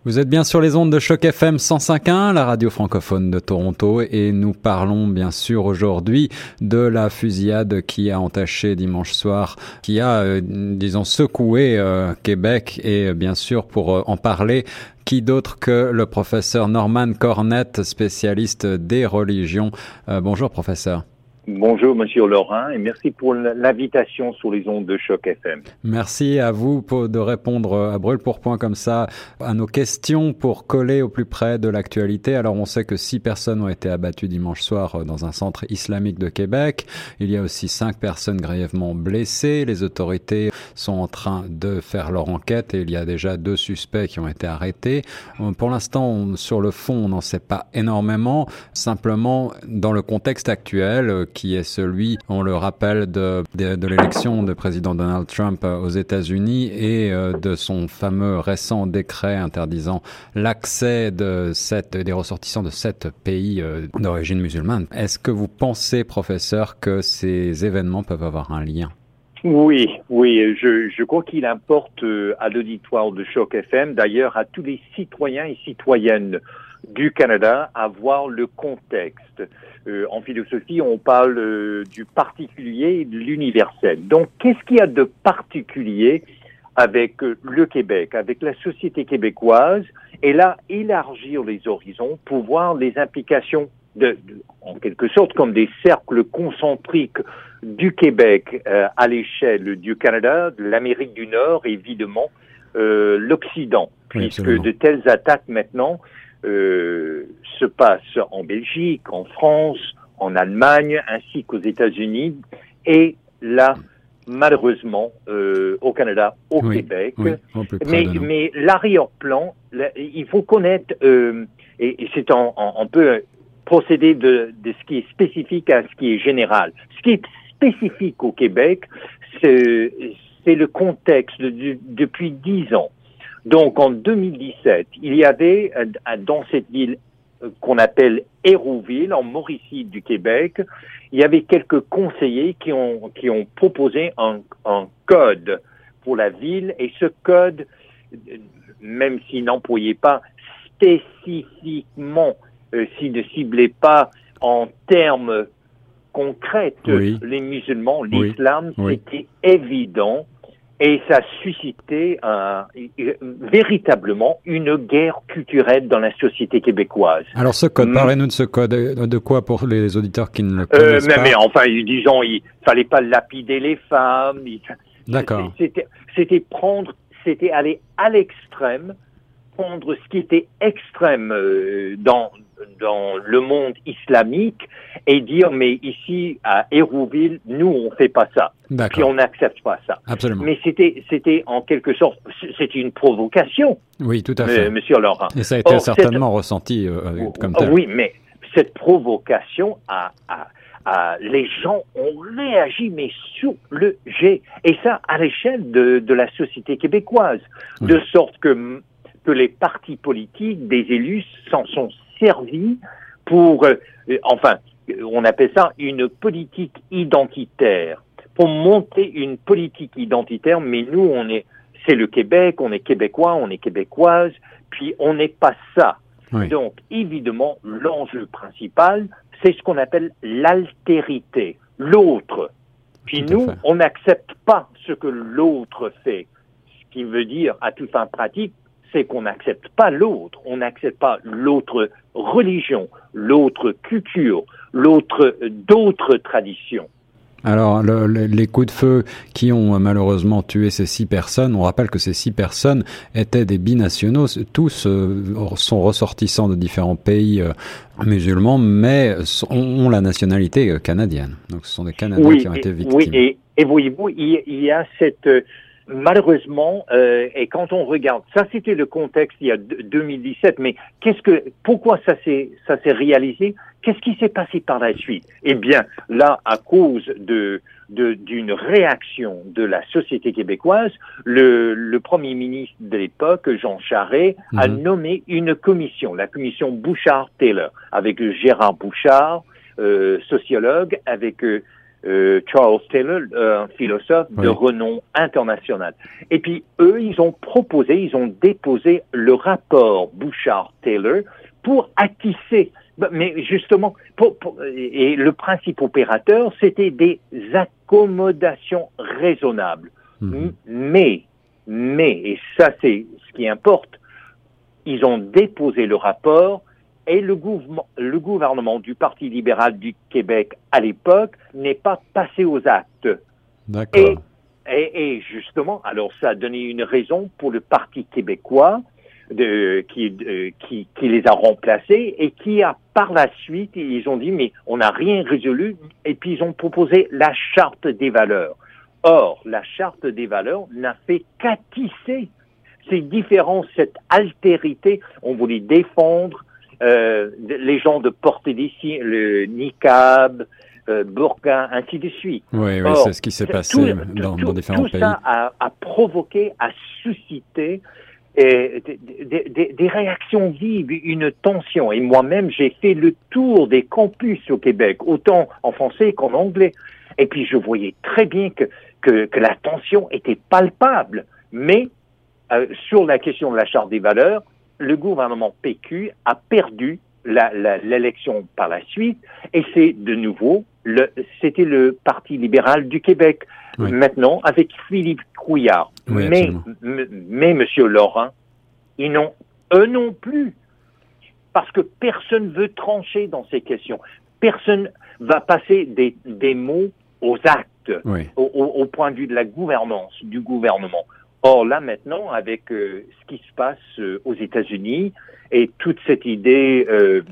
Vous êtes bien sur les ondes de Choc FM 105.1, la radio francophone de Toronto, et nous parlons bien sûr aujourd'hui de la fusillade qui a entaché dimanche soir, qui a, secoué Québec, et bien sûr pour en parler, qui d'autre que le professeur Norman Cornett, spécialiste des religions. Bonjour professeur. Bonjour, Monsieur Laurent, et merci pour l'invitation sur les ondes de Choc FM. Merci à vous de répondre à brûle pour point comme ça à nos questions pour coller au plus près de l'actualité. Alors, on sait que 6 personnes ont été abattues dimanche soir dans un centre islamique de Québec. Il y a aussi 5 personnes grièvement blessées. Les autorités sont en train de faire leur enquête et il y a déjà 2 suspects qui ont été arrêtés. Pour l'instant, sur le fond, on n'en sait pas énormément. Simplement, dans le contexte actuel, qui est celui, on le rappelle, de l'élection de président Donald Trump aux États-Unis et de son fameux récent décret interdisant l'accès des ressortissants de 7 pays d'origine musulmane. Est-ce que vous pensez, professeur, que ces événements peuvent avoir un lien? Oui, je crois qu'il importe à l'auditoire de Choc FM, d'ailleurs à tous les citoyens et citoyennes du Canada, à voir le contexte. En philosophie, on parle du particulier et de l'universel. Donc, qu'est-ce qu'il y a de particulier avec le Québec, avec la société québécoise, et là, élargir les horizons pour voir les implications en quelque sorte, comme des cercles concentriques du Québec à l'échelle du Canada, de l'Amérique du Nord, évidemment, l'Occident, puisque de telles attaques maintenant se passent en Belgique, en France, en Allemagne, ainsi qu'aux États-Unis, et là, malheureusement, au Canada, au Québec. Mais l'arrière-plan, il faut connaître, et c'est on peut procéder de ce qui est spécifique à ce qui est général. Ce qui est spécifique au Québec, c'est le contexte depuis 10 ans. Donc, en 2017, il y avait dans cette ville qu'on appelle Hérouville, en Mauricie du Québec, il y avait quelques conseillers qui ont proposé un code pour la ville, et ce code, même s'il n'employait pas spécifiquement, s'il ne ciblait pas en termes concrets les musulmans, l'islam, c'était évident. Et ça suscitait véritablement une guerre culturelle dans la société québécoise. Alors ce code, parlez-nous de ce code, de quoi pour les auditeurs qui ne le connaissent pas? Mais enfin, disons, il fallait pas lapider les femmes. D'accord. C'était aller à l'extrême, prendre ce qui était extrême dans le monde islamique et dire, mais ici, à Hérouville, nous, on fait pas ça. D'accord. Puis on n'accepte pas ça. Absolument. Mais c'était en quelque sorte, c'était une provocation. Oui, tout à fait. Monsieur Laurent. Et ça a été certainement ressenti comme tel. Oui, mais cette provocation les gens ont réagi, mais sur le jet. Et ça, à l'échelle de la société québécoise. Oui. De sorte que les partis politiques, des élus s'en sont servis pour, on appelle ça une politique identitaire. Pour monter une politique identitaire, mais nous, c'est le Québec, on est québécois, on est québécoise, puis on n'est pas ça. Oui. Donc, évidemment, l'enjeu principal, c'est ce qu'on appelle l'altérité, l'autre. Puis nous, on n'accepte pas ce que l'autre fait. Ce qui veut dire, à toute fin pratique, c'est qu'on n'accepte pas l'autre. On n'accepte pas l'autre religion, l'autre culture, d'autres traditions. Alors, les coups de feu qui ont malheureusement tué ces 6 personnes, on rappelle que ces 6 personnes étaient des binationaux, tous sont ressortissants de différents pays musulmans, mais ont la nationalité canadienne. Donc, ce sont des Canadiens qui ont été victimes. Oui, et voyez-vous, il y a cette... Malheureusement, et quand on regarde, ça c'était le contexte il y a 2017, mais pourquoi ça s'est réalisé? Qu'est-ce qui s'est passé par la suite? Eh bien, là, à cause d'une réaction de la société québécoise, le premier ministre de l'époque, Jean Charest, a nommé une commission, la commission Bouchard-Taylor, avec Gérard Bouchard, sociologue, avec Charles Taylor, un philosophe de renom international. Et puis, eux, ils ont déposé le rapport Bouchard-Taylor pour attisser. Mais justement, et le principe opérateur, c'était des accommodations raisonnables. Mais, et ça c'est ce qui importe, ils ont déposé le rapport et le gouvernement du Parti libéral du Québec à l'époque n'est pas passé aux actes. D'accord. Et justement, alors ça a donné une raison pour le Parti québécois qui les a remplacés et qui a par la suite, ils ont dit mais on n'a rien résolu et puis ils ont proposé la charte des valeurs. Or, la charte des valeurs n'a fait qu'attisser ces différences, cette altérité. On voulait défendre les gens de porter le niqab, burqa, ainsi de suite. Oui, Or, c'est ce qui s'est passé dans différents pays. Tout ça a provoqué, a suscité des réactions vives, une tension. Et moi-même, j'ai fait le tour des campus au Québec, autant en français qu'en anglais. Et puis, je voyais très bien que la tension était palpable. Mais, sur la question de la Charte des valeurs, le gouvernement PQ a perdu l'élection par la suite. Et c'est de nouveau, c'était le Parti libéral du Québec. Oui. Maintenant, avec Philippe Couillard. Oui, mais Monsieur Laurent, eux non plus. Parce que personne veut trancher dans ces questions. Personne va passer des mots aux actes, au point de vue de la gouvernance, du gouvernement. Or, là, maintenant, avec ce qui se passe aux États-Unis et toute cette idée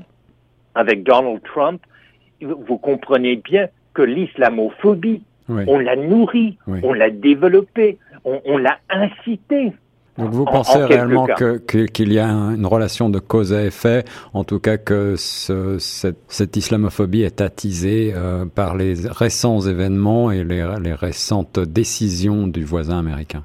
avec Donald Trump, vous comprenez bien que l'islamophobie, on l'a nourrie, on l'a développée, on l'a incitée. Donc vous pensez réellement qu'il y a une relation de cause à effet, en tout cas que cette islamophobie est attisée par les récents événements et les récentes décisions du voisin américain?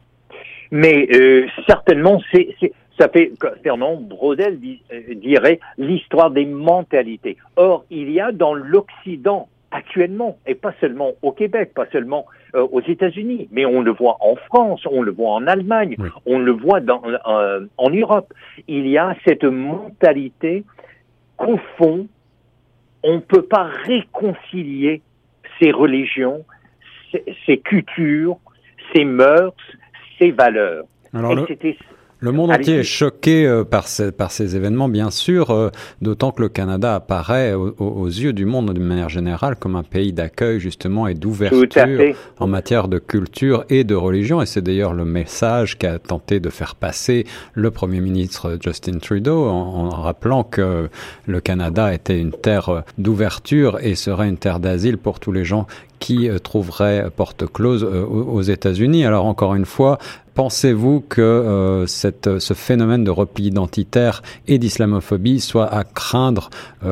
Mais certainement, ça fait, Fernand Braudel dirait, l'histoire des mentalités. Or, il y a dans l'Occident actuellement, et pas seulement au Québec, pas seulement aux États-Unis, mais on le voit en France, on le voit en Allemagne, on le voit en Europe. Il y a cette mentalité qu'au fond, on ne peut pas réconcilier ces religions, ces cultures, ces mœurs, ces valeurs. Alors le monde entier est choqué par ces événements, bien sûr, d'autant que le Canada apparaît aux yeux du monde d'une manière générale comme un pays d'accueil justement et d'ouverture en matière de culture et de religion. Et c'est d'ailleurs le message qu'a tenté de faire passer le Premier ministre Justin Trudeau en rappelant que le Canada était une terre d'ouverture et serait une terre d'asile pour tous les gens qui trouveraient porte close aux États-Unis. Alors encore une fois, pensez-vous que ce phénomène de repli identitaire et d'islamophobie soit à craindre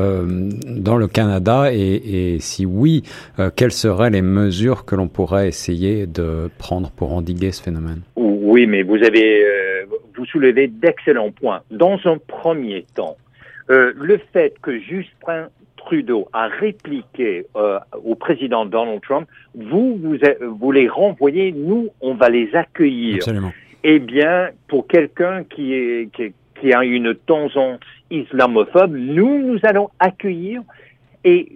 dans le Canada et si oui, quelles seraient les mesures que l'on pourrait essayer de prendre pour endiguer ce phénomène? Oui, mais vous soulevez d'excellents points. Dans un premier temps, le fait que Justin Trudeau a répliqué au président Donald Trump, vous les renvoyez, nous, on va les accueillir. Absolument. Eh bien, pour quelqu'un qui a une tendance islamophobe, nous allons accueillir et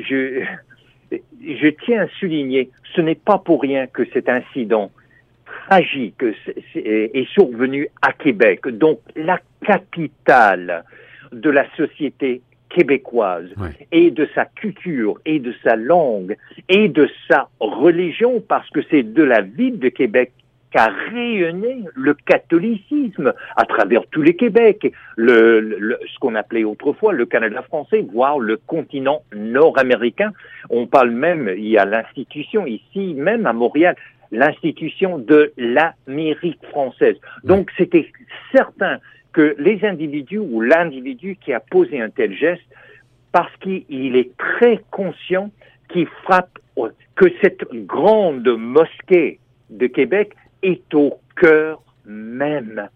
je tiens à souligner, ce n'est pas pour rien que cet incident tragique est survenu à Québec, donc la capitale de la société québécoise et de sa culture et de sa langue et de sa religion, parce que c'est de la ville de Québec qu'a rayonné le catholicisme à travers tout le Québec, ce qu'on appelait autrefois le Canada français, voire le continent nord-américain. On parle même, il y a l'institution ici, même à Montréal, l'institution de l'Amérique française. Donc c'était certain que les individus ou l'individu qui a posé un tel geste, parce qu'il est très conscient qu'il frappe, que cette grande mosquée de Québec est au cœur même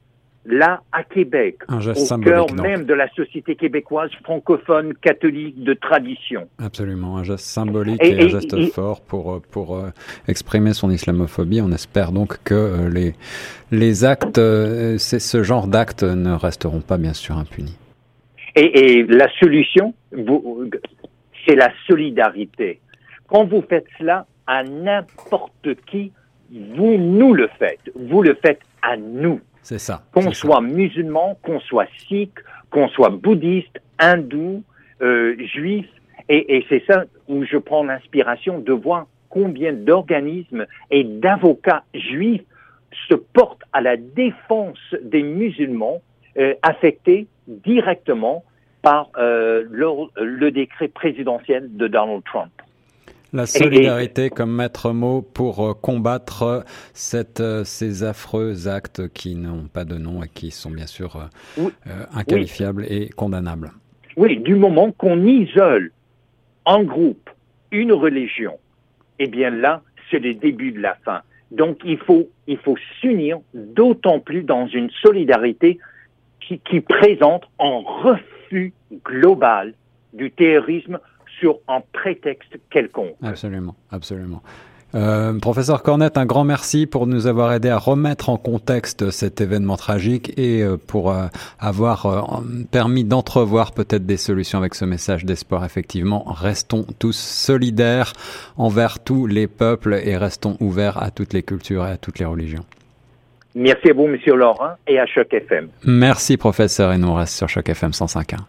là, à Québec, Un geste au symbolique, cœur donc. même de la société québécoise francophone, catholique, de tradition. Absolument, un geste symbolique Et- et un et- geste et- fort pour exprimer son islamophobie. On espère donc que les actes, ce genre d'actes ne resteront pas bien sûr impunis. Et la solution, c'est la solidarité. Quand vous faites cela à n'importe qui, vous nous le faites. Vous le faites à nous. C'est ça. Qu'on c'est soit musulman, qu'on soit sikh, qu'on soit bouddhiste, hindou, juif. Et c'est ça où je prends l'inspiration de voir combien d'organismes et d'avocats juifs se portent à la défense des musulmans affectés directement par le décret présidentiel de Donald Trump. La solidarité comme maître mot pour combattre ces affreux actes qui n'ont pas de nom et qui sont bien sûr inqualifiables et condamnables. Oui, du moment qu'on isole en groupe une religion, eh bien là, c'est le début de la fin. Donc il faut s'unir d'autant plus dans une solidarité qui présente un refus global du terrorisme sur un prétexte quelconque. Absolument, absolument. Professeur Cornette, un grand merci pour nous avoir aidé à remettre en contexte cet événement tragique et pour avoir permis d'entrevoir peut-être des solutions avec ce message d'espoir. Effectivement, restons tous solidaires envers tous les peuples et restons ouverts à toutes les cultures et à toutes les religions. Merci à vous, Monsieur Laurent, et à Choc FM. Merci, professeur, et nous on reste sur Choc FM 105.1.